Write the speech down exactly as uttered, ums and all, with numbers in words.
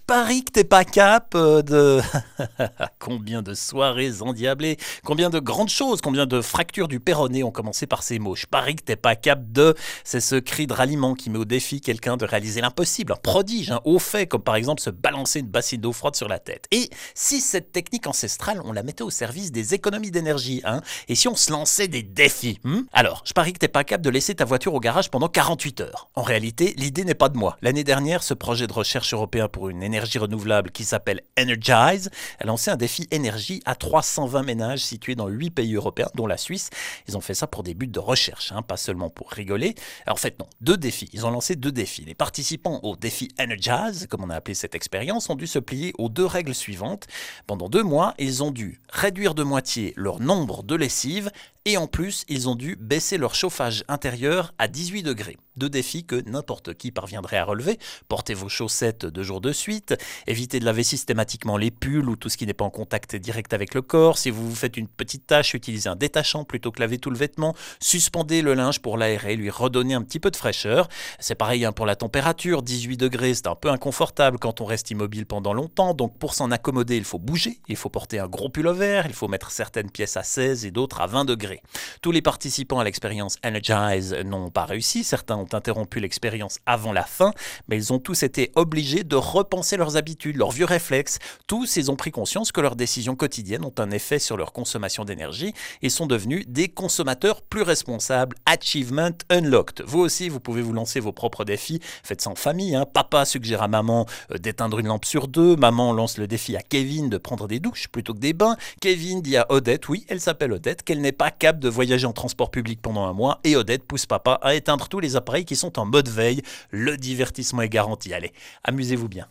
parie que t'es pas cap euh, de... Combien de soirées endiablées, combien de grandes choses, combien de fractures du péroné ont commencé par ces mots. Je parie que t'es pas cap de... C'est ce cri de ralliement qui met au défi quelqu'un de réaliser l'impossible, un prodige, un haut fait, comme par exemple se balancer une bassine d'eau froide sur la tête. Et si cette technique ancestrale, on la mettait au service des économies d'énergie, hein, et si on se lançait des défis, hmm alors, je parie que t'es pas cap de laisser ta voiture au garage pendant quarante-huit heures. En réalité, l'idée n'est pas de moi. L'année dernière, ce projet de recherche européen pour une énergie renouvelable qui s'appelle Energize a lancé un défi énergie à trois cent vingt ménages situés dans huit pays européens, dont la Suisse. Ils ont fait ça pour des buts de recherche, hein, pas seulement pour rigoler. Alors, en fait, non, deux défis. Ils ont lancé deux défis. Les participants au défi Energize, comme on a appelé cette expérience, ont dû se plier aux deux règles suivantes. Pendant deux mois, ils ont dû réduire de moitié leur nombre de lessives et en plus, ils ont dû baisser leur chauffage intérieur à dix-huit degrés. Deux défis que n'importe qui parviendrait à relever. Portez vos chaussettes deux jours de suite, évitez de laver systématiquement les pulls ou tout ce qui n'est pas en contact direct avec le corps. Si vous vous faites une petite tâche, utilisez un détachant plutôt que laver tout le vêtement. Suspendez le linge pour l'aérer, lui redonner un petit peu de fraîcheur. C'est pareil hein, pour la température, dix-huit degrés, c'est un peu inconfortable quand on reste immobile pendant longtemps. Donc pour s'en accommoder, il faut bouger, il faut porter un gros pull-over, il faut mettre certaines pièces à seize et d'autres à vingt degrés. Tous les participants à l'expérience Energize n'ont pas réussi, certains ont interrompu l'expérience avant la fin, mais ils ont tous été obligés de repenser leurs habitudes, leurs vieux réflexes. Tous, ils ont pris conscience que leurs décisions quotidiennes ont un effet sur leur consommation d'énergie et sont devenus des consommateurs plus responsables. Achievement unlocked. Vous aussi, vous pouvez vous lancer vos propres défis. Faites ça en famille. Hein. Papa suggère à maman euh, d'éteindre une lampe sur deux. Maman lance le défi à Kevin de prendre des douches plutôt que des bains. Kevin dit à Odette, oui, elle s'appelle Odette, qu'elle n'est pas capable de voyager en transport public pendant un mois. Et Odette pousse papa à éteindre tous les appareils qui sont en mode veille. Le divertissement est garanti. Allez, amusez-vous bien.